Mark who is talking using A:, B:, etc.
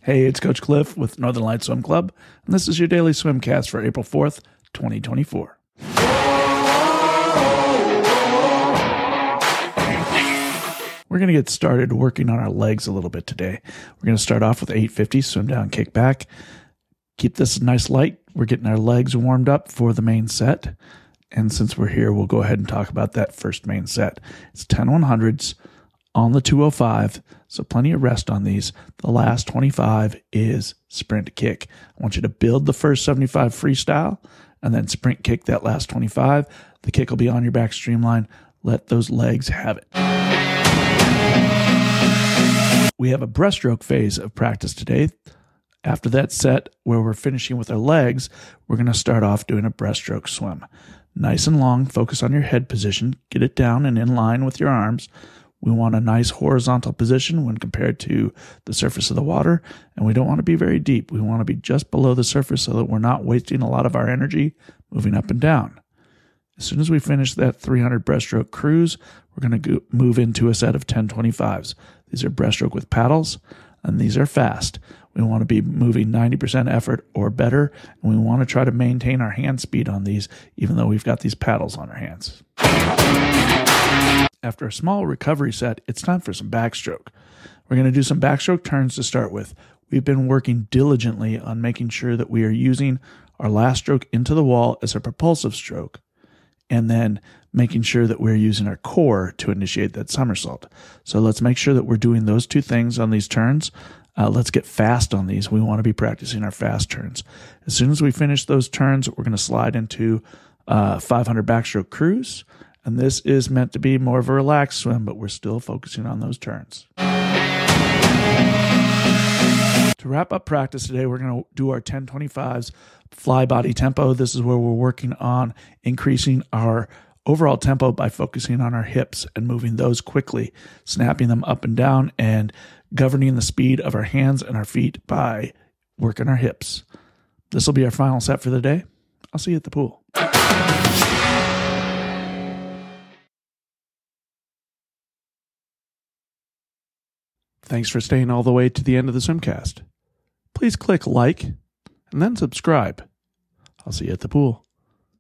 A: Hey, it's Coach Cliff with Northern Lights Swim Club, and this is your daily swimcast for April 4th, 2024. We're going to get started working on our legs a little bit today. We're going to start off with 850, swim down, kick back. Keep this nice light. We're getting our legs warmed up for the main set. And since we're here, we'll go ahead and talk about that first main set. It's 10 100s on the 205, so plenty of rest on these. The last 25 is sprint kick. I want you to build the first 75 freestyle and then sprint kick that last 25. The kick will be on your back streamline. Let those legs have it. We have a breaststroke phase of practice today. After that set where we're finishing with our legs, we're going to start off doing a breaststroke swim. Nice and long, focus on your head position, get it down and in line with your arms. We want a nice horizontal position when compared to the surface of the water, and we don't want to be very deep. We want to be just below the surface so that we're not wasting a lot of our energy moving up and down. As soon as we finish that 300 breaststroke cruise, we're going to move into a set of 1025s. These are breaststroke with paddles, and these are fast. We want to be moving 90% effort or better, and we want to try to maintain our hand speed on these, even though we've got these paddles on our hands. After a small recovery set, it's time for some backstroke. We're going to do some backstroke turns to start with. We've been working diligently on making sure that we are using our last stroke into the wall as a propulsive stroke, and then making sure that we're using our core to initiate that somersault. So let's make sure that we're doing those two things on these turns. Let's get fast on these. We want to be practicing our fast turns. As soon as we finish those turns, we're going to slide into 500 backstroke cruise. And this is meant to be more of a relaxed swim, but we're still focusing on those turns. To wrap up practice today, we're going to do our 1025s fly body tempo. This is where we're working on increasing our overall tempo by focusing on our hips and moving those quickly, snapping them up and down, and governing the speed of our hands and our feet by working our hips. This will be our final set for the day. I'll see you at the pool. Thanks for staying all the way to the end of the swimcast. Please click like and then subscribe. I'll see you at the pool.